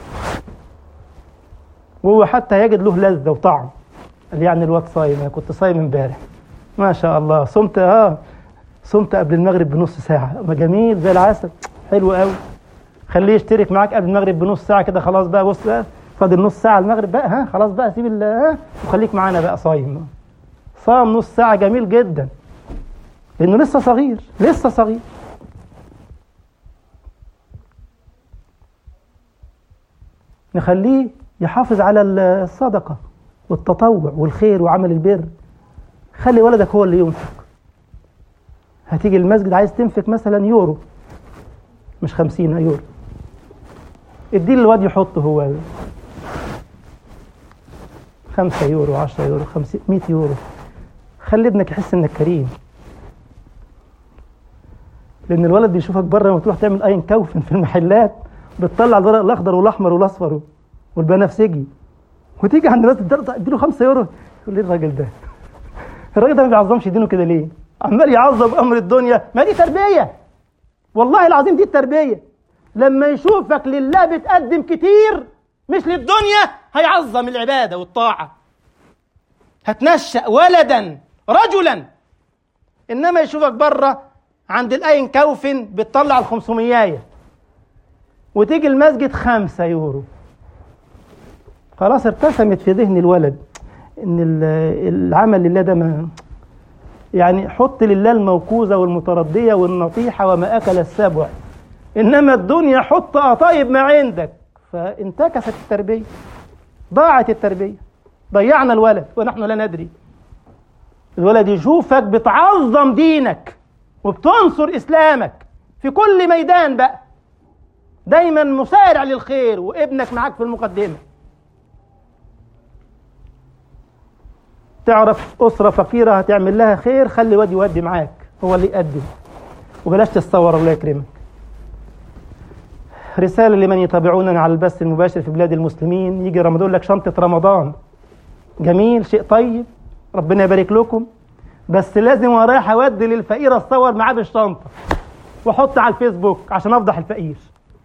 وهو حتى يجد له لذة وطعم. قال يعني الوقت صايم، أنا كنت صايم امبارح ما شاء الله، صمت اه صمت قبل المغرب بنص ساعة، ما جميل زي العسل، حلو قوي. خليه يشترك معاك قبل المغرب بنص ساعة كده، خلاص بقى بص بقى فاضل نص ساعة المغرب بقى، ها خلاص بقى سيب ال ها وخليك معانا بقى صايم. صام نص ساعة جميل جدا لأنه لسه صغير، لسه صغير. نخليه يحافظ على الصدقة والتطوع والخير وعمل البر. خلي ولدك هو اللي ينفق. هتيجي المسجد عايز تنفق مثلا يورو، مش خمسين يورو، اديه للواد يحطه هو خمسة يورو، عشرة يورو، خمسين، مية يورو. خلي ابنك يحس انك كريم. لان الولد بيشوفك بره لما تروح تعمل اين كوفن في المحلات، بتطلع الورق الاخضر والاحمر والاصفر والبنفسجي، وتيجي عند الناس تديله خمسة يورو، يقول لي الراجل ده الراجل ده ما بيعظمش دينه كده ليه؟ عمال يعظم امر الدنيا. ما دي تربيه، والله العظيم دي التربيه. لما يشوفك لله بتقدم كتير مش للدنيا هيعظم العباده والطاعه. هتنشأ ولدا رجلا. انما يشوفك بره عند الاين كوفن بتطلع الخمسمية وتيجي المسجد خمسة يورو، خلاص ارتسمت في ذهن الولد ان العمل لله ده ما يعني. حط لله الموكوزة والمتردية والنطيحة وما أكل السبع، إنما الدنيا حط أطايب ما عندك. فانتكست التربية، ضاعت التربية، ضيعنا الولد ونحن لا ندري. الولد يشوفك بتعظم دينك وبتنصر إسلامك في كل ميدان بقى، دايما مسارع للخير وابنك معاك في المقدمة. تعرف أسرة فقيرة هتعمل لها خير، خلي واد يودي معاك، هو اللي يقدم، وبلاش تتصور. الله يكرمك. رسالة لمن يتابعوننا على البث المباشر في بلاد المسلمين. يجي رمضان لك شنطة رمضان، جميل، شيء طيب، ربنا يبارك لكم، بس لازم ورايح اودي للفقير اتصور معاه بالشنطة واحط على الفيسبوك عشان افضح الفقير.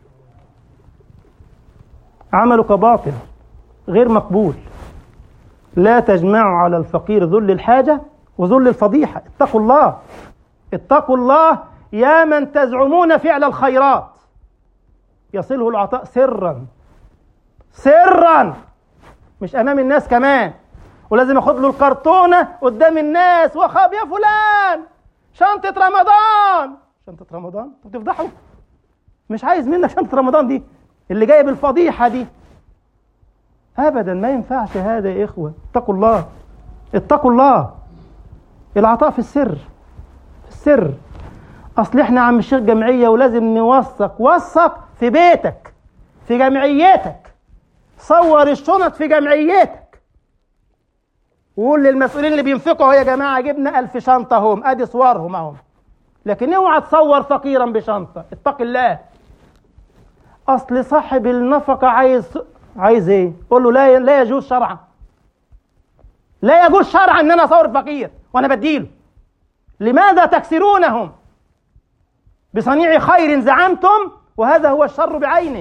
عملك باطل غير مقبول. لا تجمعوا على الفقير ذل الحاجة وذل الفضيحة. اتقوا الله، اتقوا الله يا من تزعمون فعل الخيرات. يصله العطاء سرا سرا، مش امام الناس كمان. ولازم اخد له الكرتونة قدام الناس واخاب يا فلان شنطة رمضان. شنطة رمضان؟ انت بتفضحه؟ مش عايز منك شنطة رمضان دي اللي جايه بالفضيحة دي. أبدا ما ينفعش هذا يا إخوة. اتقوا الله، اتقوا الله. العطاء في السر، في السر. أصل إحنا عم الشيخ جمعية ولازم نوثق. وثق في بيتك، في جمعيتك، صور الشنط في جمعيتك، وقول للمسؤولين اللي بينفقوا يا جماعة جبنا ألف شنطة هم، أدي صورهم أهم. لكن اوعى تصور فقيرا بشنطة. اتق الله. أصل صاحب النفقة عايز عايز إيه؟ قول له لا لا يجوز شرعا، لا يجوز شرعا إن أنا أصور فقير وأنا بديله. لماذا تكسرونهم بصنيع خير زعمتم وهذا هو الشر بعينه؟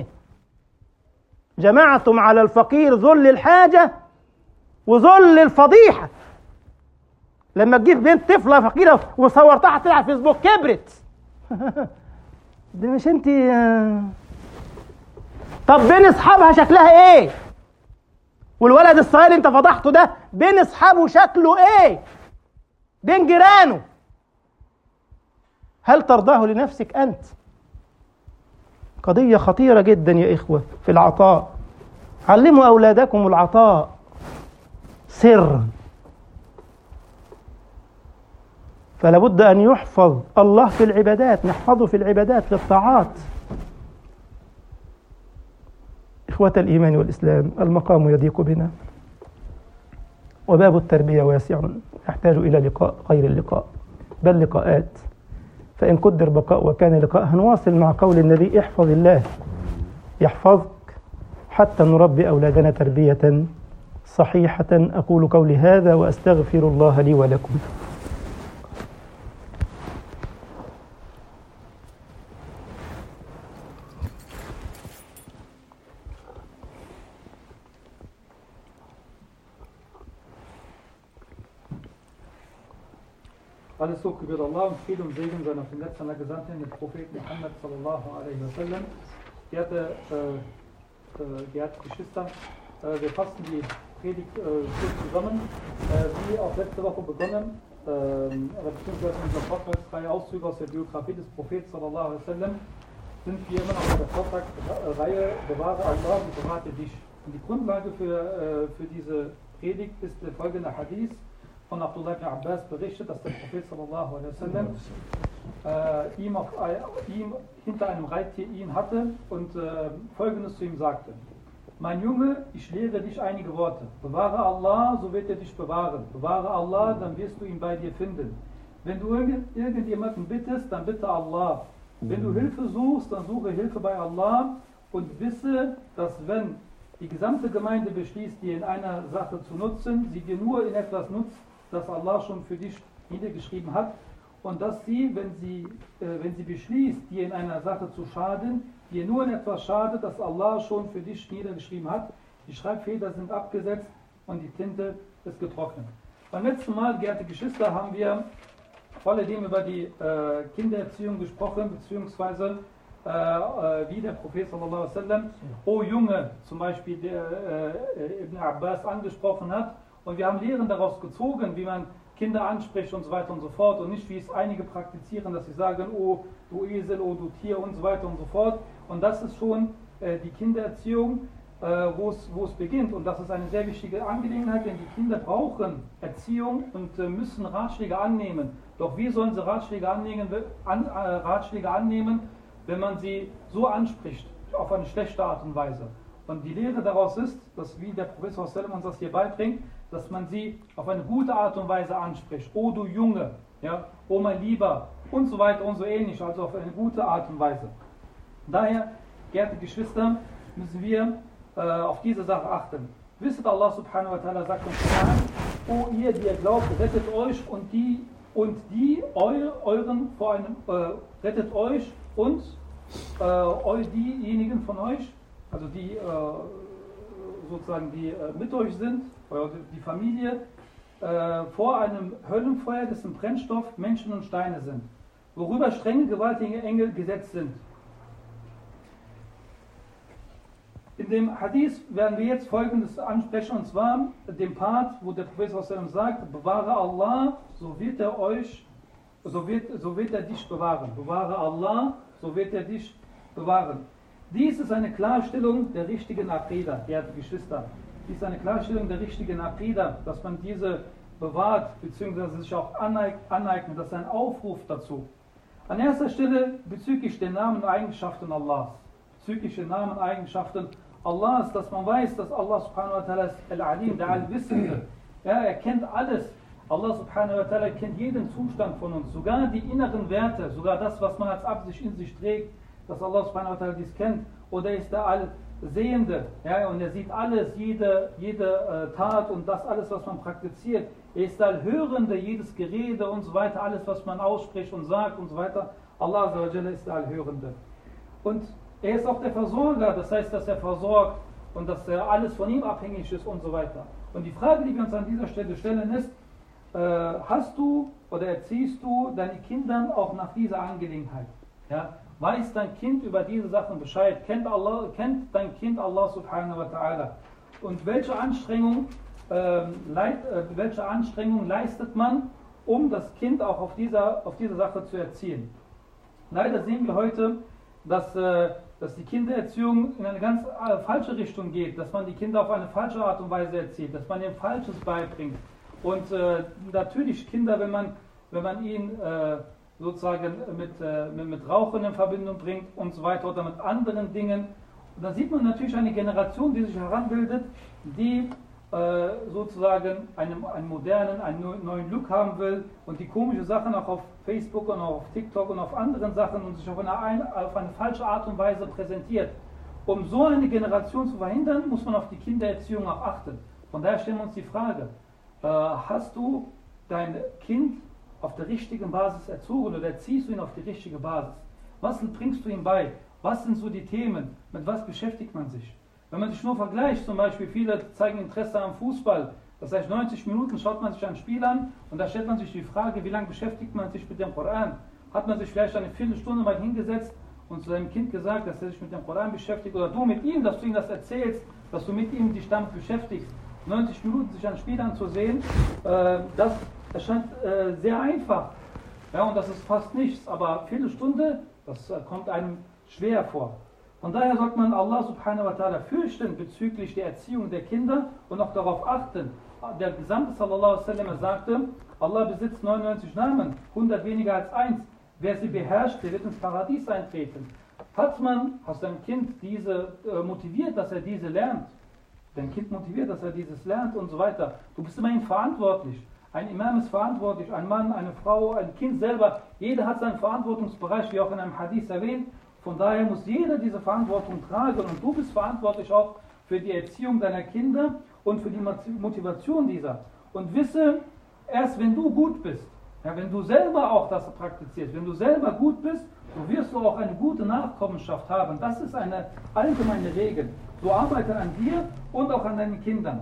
جمعتم على الفقير ذل الحاجة وذل الفضيحة. لما تجيب بنت طفلة فقيرة وصورتها تلعب على الفيسبوك كبرت. دي مش انت. طب بين اصحابها شكلها ايه؟ والولد الصغير انت فضحته ده بين اصحابه شكله ايه؟ بين جيرانه. هل ترضاه لنفسك انت؟ قضية خطيرة جدا يا إخوة في العطاء. علموا أولادكم العطاء سرا. فلا بد أن يحفظ الله في العبادات، نحفظه في العبادات في الطاعات. إخوة الإيمان والإسلام، المقام يضيق بنا وباب التربية واسع، يحتاج إلى لقاء غير اللقاء بل لقاءات. فإن قدر بقاء وكان لقاء هنواصل مع قول النبي احفظ الله يحفظك حتى نربي أولادنا تربية صحيحة. أقول قولي هذا وأستغفر الله لي ولكم. Alles Lob gebührt Allah und Friede und Segen seiner von letzter Gesandten, den Propheten Muhammad sallallahu alaihi wasallam. Geehrte, äh, äh, geehrte Geschwister, äh, wir fassen die Predigt äh, kurz zusammen. Äh, wie auch letzte Woche begonnen, äh, beziehungsweise in unserer Vortragsreihe Auszüge aus der Biografie des Propheten sallallahu alaihi wasallam, sind wir immer noch in der Vortragsreihe Bewahre Allah und bewahre dich. Und die Grundlage für, äh, für diese Predigt ist der folgende Hadith von Abdullah ibn Abbas berichtet, dass der Prophet sallallahu alaihi wasallam äh, ihm, auf, äh, ihm hinter einem Reittier ihn hatte und äh, Folgendes zu ihm sagte: Mein Junge, ich lehre dich einige Worte. Bewahre Allah, so wird er dich bewahren. Bewahre Allah, dann wirst du ihn bei dir finden. Wenn du irgend, irgendjemanden bittest, dann bitte Allah. Wenn du Hilfe suchst, dann suche Hilfe bei Allah und wisse, dass wenn die gesamte Gemeinde beschließt, dir in einer Sache zu nutzen, sie dir nur in etwas nutzt, das Allah schon für dich niedergeschrieben hat, und dass sie, wenn sie, äh, wenn sie beschließt, dir in einer Sache zu schaden, dir nur in etwas schadet, das Allah schon für dich niedergeschrieben hat. Die Schreibfeder sind abgesetzt und die Tinte ist getrocknet. Beim letzten Mal, geehrte Geschwister, haben wir vor allem über die äh, Kindererziehung gesprochen, beziehungsweise äh, äh, wie der Prophet sallallahu alaihi wasallam, O Junge, zum Beispiel der äh, Ibn Abbas angesprochen hat. Und wir haben Lehren daraus gezogen, wie man Kinder anspricht und so weiter und so fort, und nicht wie es einige praktizieren, dass sie sagen, oh du Esel, oh du Tier und so weiter und so fort. Und das ist schon äh, die Kindererziehung, äh, wo es wo es beginnt. Und das ist eine sehr wichtige Angelegenheit, denn die Kinder brauchen Erziehung und äh, müssen Ratschläge annehmen. Doch wie sollen sie Ratschläge annehmen, an, äh, Ratschläge annehmen, wenn man sie so anspricht, auf eine schlechte Art und Weise? Und die Lehre daraus ist, dass, wie der Professor Sallam uns das hier beibringt, dass man sie auf eine gute Art und Weise anspricht. Oh du Junge, ja, oh mein Lieber und so weiter und so ähnlich, also auf eine gute Art und Weise. Daher, geehrte Geschwister, müssen wir äh, auf diese Sache achten. Wisset, Allah subhanahu wa ta'ala sagt uns, oh ihr, die ihr glaubt, rettet euch und die und die eu, euren vor einem, äh, rettet euch und äh, diejenigen von euch, also die äh, sozusagen die äh, mit euch sind, oder die Familie, äh, vor einem Höllenfeuer, dessen Brennstoff Menschen und Steine sind, worüber strenge, gewaltige Engel gesetzt sind. In dem Hadith werden wir jetzt Folgendes ansprechen, und zwar den Part, wo der Prophet sagt, bewahre Allah, so wird er euch, so wird, so wird er dich bewahren. Bewahre Allah, so wird er dich bewahren. Dies ist eine Klarstellung der richtigen Aqida, verehrte Geschwister. Dies ist eine Klarstellung der richtigen Aqida, dass man diese bewahrt, beziehungsweise sich auch aneignet. Das ist ein Aufruf dazu. An erster Stelle bezüglich der Namen und Eigenschaften Allahs. Bezüglich der Namen und Eigenschaften Allahs, dass man weiß, dass Allah subhanahu wa ta'ala ist Al-Alim, der Allwissende. Ja, er kennt alles. Allah subhanahu wa ta'ala kennt jeden Zustand von uns, sogar die inneren Werte, sogar das, was man als Absicht in sich trägt, dass Allah subhanahu wa ta'ala dies kennt. Oder ist der Allsehende, ja, und er sieht alles, jede, jede äh, Tat und das alles, was man praktiziert. Er ist der Allhörende, jedes Gerede und so weiter, alles, was man ausspricht und sagt und so weiter. Allah ist der Allhörende. Und er ist auch der Versorger, das heißt, dass er versorgt und dass er alles von ihm abhängig ist und so weiter. Und die Frage, die wir uns an dieser Stelle stellen, ist, äh, hast du oder erziehst du deine Kinder auch nach dieser Angelegenheit? Ja? Weiß dein Kind über diese Sachen Bescheid? Kennt, Allah, kennt dein Kind Allah subhanahu wa ta'ala? Und welche Anstrengung, äh, leit, äh, welche Anstrengung leistet man, um das Kind auch auf dieser, auf diese Sache zu erziehen? Leider sehen wir heute, dass, äh, dass die Kindererziehung in eine ganz äh, falsche Richtung geht, dass man die Kinder auf eine falsche Art und Weise erzieht, dass man ihnen Falsches beibringt. Und äh, natürlich Kinder, wenn man, wenn man ihnen äh, sozusagen mit, äh, mit, mit Rauchen in Verbindung bringt und so weiter oder mit anderen Dingen, und dann sieht man natürlich eine Generation, die sich heranbildet, die äh, sozusagen einen, einen modernen, einen neuen Look haben will und die komische Sachen auch auf Facebook und auch auf TikTok und auf anderen Sachen und sich auf eine, auf eine falsche Art und Weise präsentiert. Um so eine Generation zu verhindern, muss man auf die Kindererziehung auch achten. Von daher stellen wir uns die Frage, äh, hast du dein Kind auf der richtigen Basis erzogen oder erziehst du ihn auf die richtige Basis? Was bringst du ihm bei? Was sind so die Themen? Mit was beschäftigt man sich? Wenn man sich nur vergleicht, zum Beispiel viele zeigen Interesse am Fußball, das heißt neunzig Minuten schaut man sich ein Spiel an und da stellt man sich die Frage, wie lange beschäftigt man sich mit dem Koran? Hat man sich vielleicht eine Viertelstunde mal hingesetzt und zu seinem Kind gesagt, dass er sich mit dem Koran beschäftigt oder du mit ihm, dass du ihm das erzählst, dass du mit ihm dich damit beschäftigst, neunzig Minuten sich ein Spiel anzusehen, äh, das erscheint äh, sehr einfach. Ja, und das ist fast nichts, aber eine Viertelstunde, das äh, kommt einem schwer vor. Von daher sollte man Allah subhanahu wa ta'ala fürchten bezüglich der Erziehung der Kinder und auch darauf achten. Der Gesandte sallallahu alaihi wasallam sagte, Allah besitzt neunundneunzig Namen, hundert weniger als eins. Wer sie beherrscht, der wird ins Paradies eintreten. Hat man, hast dein Kind diese äh, motiviert, dass er diese lernt, dein Kind motiviert, dass er dieses lernt und so weiter. Du bist immerhin verantwortlich. Ein Imam ist verantwortlich, ein Mann, eine Frau, ein Kind selber. Jeder hat seinen Verantwortungsbereich, wie auch in einem Hadith erwähnt. Von daher muss jeder diese Verantwortung tragen und du bist verantwortlich auch für die Erziehung deiner Kinder und für die Motivation dieser. Und wisse, erst wenn du gut bist, ja, wenn du selber auch das praktizierst, wenn du selber gut bist, so wirst du auch eine gute Nachkommenschaft haben. Das ist eine allgemeine Regel. So arbeite an dir und auch an deinen Kindern.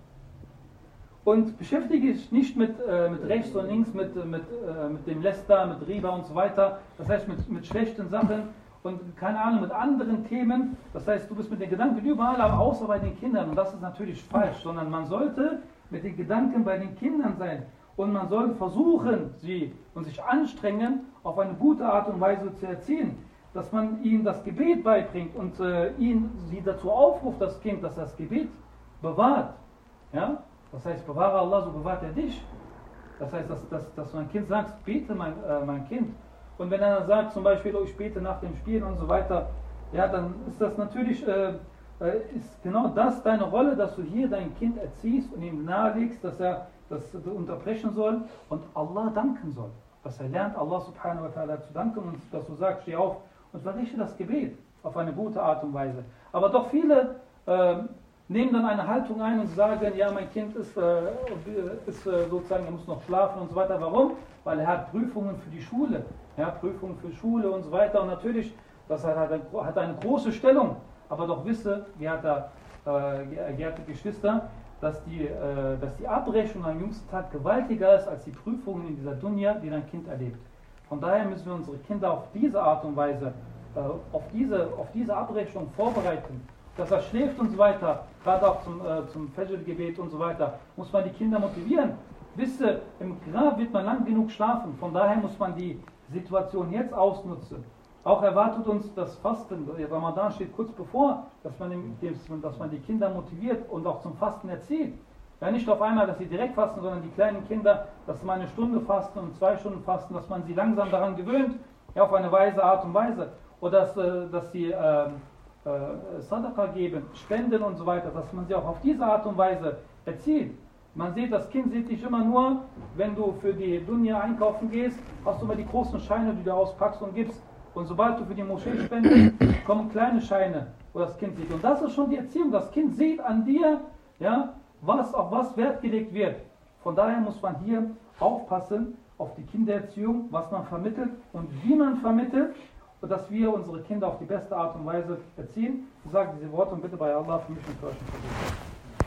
Und beschäftige dich nicht mit, äh, mit rechts und links, mit, mit, äh, mit dem Läster, mit Riba und so weiter. Das heißt mit, mit schlechten Sachen und keine Ahnung, mit anderen Themen. Das heißt, du bist mit den Gedanken überall, aber außer bei den Kindern. Und das ist natürlich falsch, sondern man sollte mit den Gedanken bei den Kindern sein. Und man soll versuchen, sie und sich anstrengen, auf eine gute Art und Weise zu erziehen. Dass man ihnen das Gebet beibringt und äh, ihn, sie dazu aufruft, das Kind, dass das Gebet bewahrt. Ja? Das heißt, bewahre Allah, so bewahrt er dich. Das heißt, dass, dass, dass mein Kind sagt, bete mein, äh, mein Kind. Und wenn er dann sagt, zum Beispiel, oh, ich bete nach dem Spielen und so weiter, ja, dann ist das natürlich, äh, ist genau das deine Rolle, dass du hier dein Kind erziehst und ihm nahelegst, dass er das unterbrechen soll und Allah danken soll. Dass er lernt, Allah subhanahu wa ta'ala zu danken und dass du sagst, steh auf und verrichte das Gebet auf eine gute Art und Weise. Aber doch viele äh, nehmen dann eine Haltung ein und sagen, ja, mein Kind ist, äh, ist äh, sozusagen, er muss noch schlafen und so weiter. Warum? Weil er hat Prüfungen für die Schule, ja, Prüfungen für Schule und so weiter. Und natürlich, das hat, hat eine große Stellung. Aber doch wisse, geehrte, äh, geehrte Geschwister, dass die, äh, dass die Abrechnung am jüngsten Tag gewaltiger ist als die Prüfungen in dieser Dunya, die dein Kind erlebt. Von daher müssen wir unsere Kinder auf diese Art und Weise, äh, auf, diese, auf diese Abrechnung vorbereiten. Dass er schläft und so weiter, gerade auch zum, äh, zum Fajr-Gebet und so weiter, muss man die Kinder motivieren. Wisst ihr, im Grab wird man lang genug schlafen, von daher muss man die Situation jetzt ausnutzen. Auch erwartet uns das Fasten, der Ramadan steht kurz bevor, dass man, dass man die Kinder motiviert und auch zum Fasten erzieht. Ja, nicht auf einmal, dass sie direkt fasten, sondern die kleinen Kinder, dass sie mal eine Stunde fasten und zwei Stunden fasten, dass man sie langsam daran gewöhnt, ja, auf eine weise Art und Weise. Oder dass, dass sie äh, äh, Sadaqa geben, spenden und so weiter, dass man sie auch auf diese Art und Weise erzieht. Man sieht, das Kind sieht dich immer nur, wenn du für die Dunya einkaufen gehst, hast du immer die großen Scheine, die du auspackst und gibst. Und sobald du für die Moschee spendest, kommen kleine Scheine, wo das Kind sieht. Und das ist schon die Erziehung. Das Kind sieht an dir, ja, was, auf was Wert gelegt wird. Von daher muss man hier aufpassen auf die Kindererziehung, was man vermittelt und wie man vermittelt, dass wir unsere Kinder auf die beste Art und Weise erziehen. Ich sage diese Worte und bitte bei Allah für mich und für euch versuchen.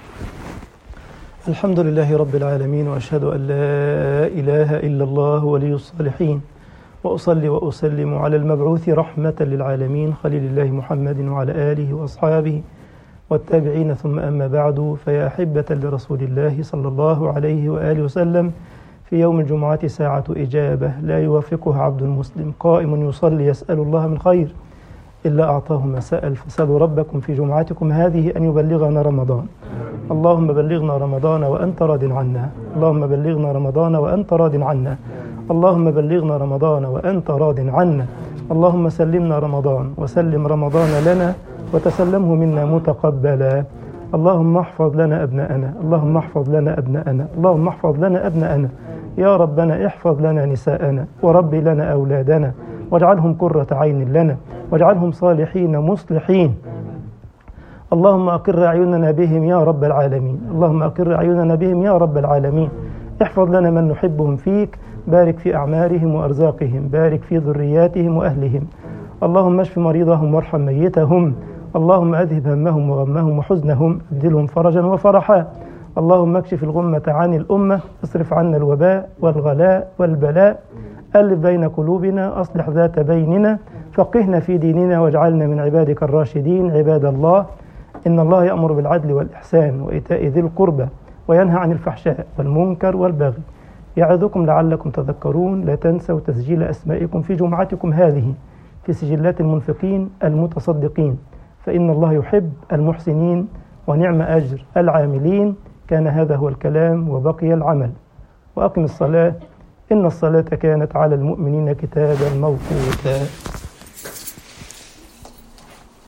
الحمد لله رب العالمين وأشهد أن لا إله إلا الله ولي الصالحين وأصلي وأسلم على المبعوث رحمة للعالمين خليل الله محمد وعلى آله وأصحابه والتابعين ثم أما بعد فيا أحبة لرسول الله صلى الله عليه وآله وسلم في يوم الجمعة ساعة إجابة لا يوافقها عبد مسلم قائم يصلي يسأل الله من خير إلا أعطاه ما سأل فسألوا ربكم في جمعتكم هذه أن يبلغنا رمضان اللهم بلغنا رمضان وأنت راض عنا اللهم بلغنا رمضان وأنت راض عنا اللهم بلغنا رمضان وأنت راض عنا اللهم سلمنا رمضان وسلم رمضان لنا وتسلمه منا متقبلا اللهم احفظ لنا أبناءنا اللهم احفظ لنا أبناءنا اللهم احفظ لنا أبناءنا يا ربنا احفظ لنا نساءنا وربي لنا أولادنا واجعلهم قرة عين لنا واجعلهم صالحين مصلحين اللهم أقر أعيننا بهم يا رب العالمين اللهم أقر أعيننا بهم يا رب العالمين احفظ لنا من نحبهم فيك بارك في أعمارهم وأرزاقهم بارك في ذرياتهم وأهلهم اللهم اشف مريضهم وارحم ميتهم اللهم أذهب همهم وغمهم وحزنهم ابدلهم فرجا وفرحا اللهم اكشف الغمة عن الأمة اصرف عنا الوباء والغلاء والبلاء ألف بين قلوبنا أصلح ذات بيننا فقهنا في ديننا واجعلنا من عبادك الراشدين عباد الله إن الله يأمر بالعدل والإحسان وإيتاء ذي القربى وينهى عن الفحشاء والمنكر والبغي يعظكم لعلكم تذكرون لا تنسوا تسجيل أسمائكم في جمعتكم هذه في سجلات المنفقين المتصدقين فإن الله يحب المحسنين ونعم أجر العاملين كان هذا هو الكلام وبقي العمل وأقم الصلاة إن الصلاة كانت على المؤمنين كتابا موقوتا